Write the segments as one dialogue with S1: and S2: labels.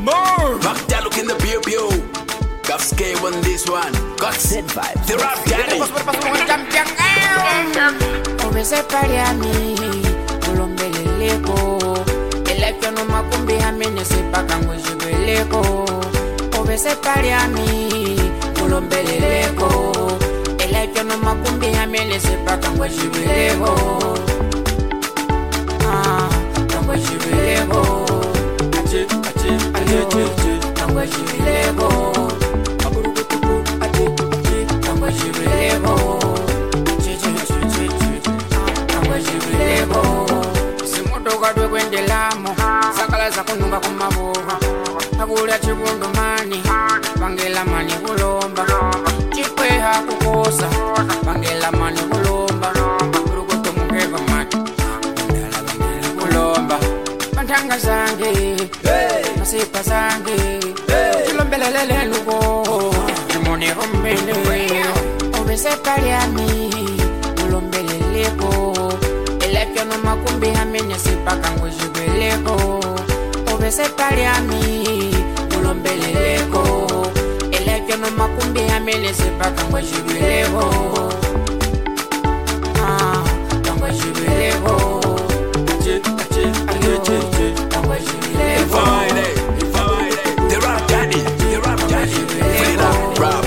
S1: More.
S2: Bakta look in the bio. Gafske on this one. Got
S3: Set vibe.
S2: the rap daddy.
S4: Ovese pari a mi, ulombeleleko. Elefyo no makumbi hamene sepaka ngojibeleko. Ovese pari a mi, ulombeleleko. Elefyo no makumbi hamene sepaka ngojibeleko. Ngojibeleko. Ache, ngojibeleko. Aburukutuku, ache, ngojibeleko. Simutoka kwendelamo sakala za kununga kumabuga akula chibundo mani bangela mani kulomba chikwe hakukosa bangela mani kulomba kurukuto mukeva mati ndala bangela kulomba bantanga zange masipa zange chilombelelele lugo chimoni rombele obese paliami ulombeleleko elefyo no makumbi hamene sepaka ngojibeleko obese paliami ulombeleleko elefyo no makumbi hamene sepaka ngojibeleko ngojibeleko
S2: The rap daddy. Put it up, rap.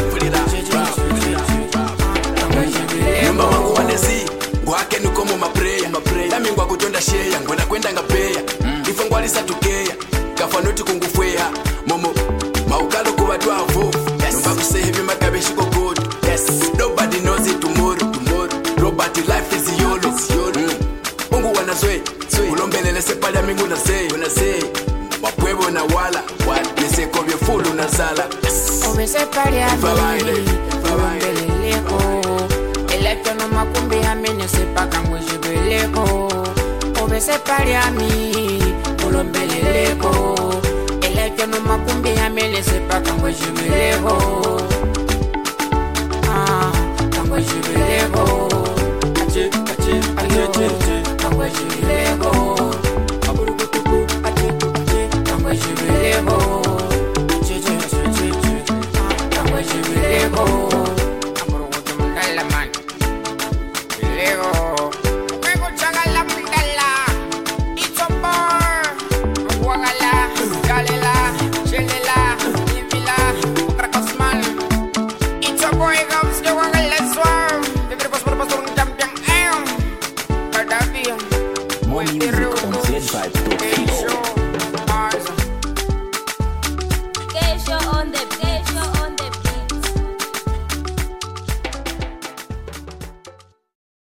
S2: Nyumba wangu wanezi gwake nuko mu mapreya nami ngwa kutonda sheya ngwenda kwenda ngapeya ifo ngwalisa tukeya gafanoti kungufweha momo maukalo kuba twavu numba kusehe bimagabe shiko good. Yes, nobody knows it tomorrow. Robert life is yolo. Mungu wanazwe ulombelele sepalya mingu na say wapwebo na wala niseko byefulu na sala.
S4: obese paliami ulombeleleko elefyo no makumbi hamene sepaka ngojibeleko obese paliami ulombeleleko elefyo no makumbi hamene sepaka ngojibeleko ngojibeleko ache ngojibeleko aburukutuku ache ngojibeleko ngojibeleko aburukutu mundala man Lego, luego chagala mundala, itopor, guagala, galela, chelela, ivila, otra cosmal. Itopor comes the guagala swarm, the tripos por pastor un champion, Cardavia,
S3: More music on Z vibe.
S4: Show, Mars.
S5: Kesho on the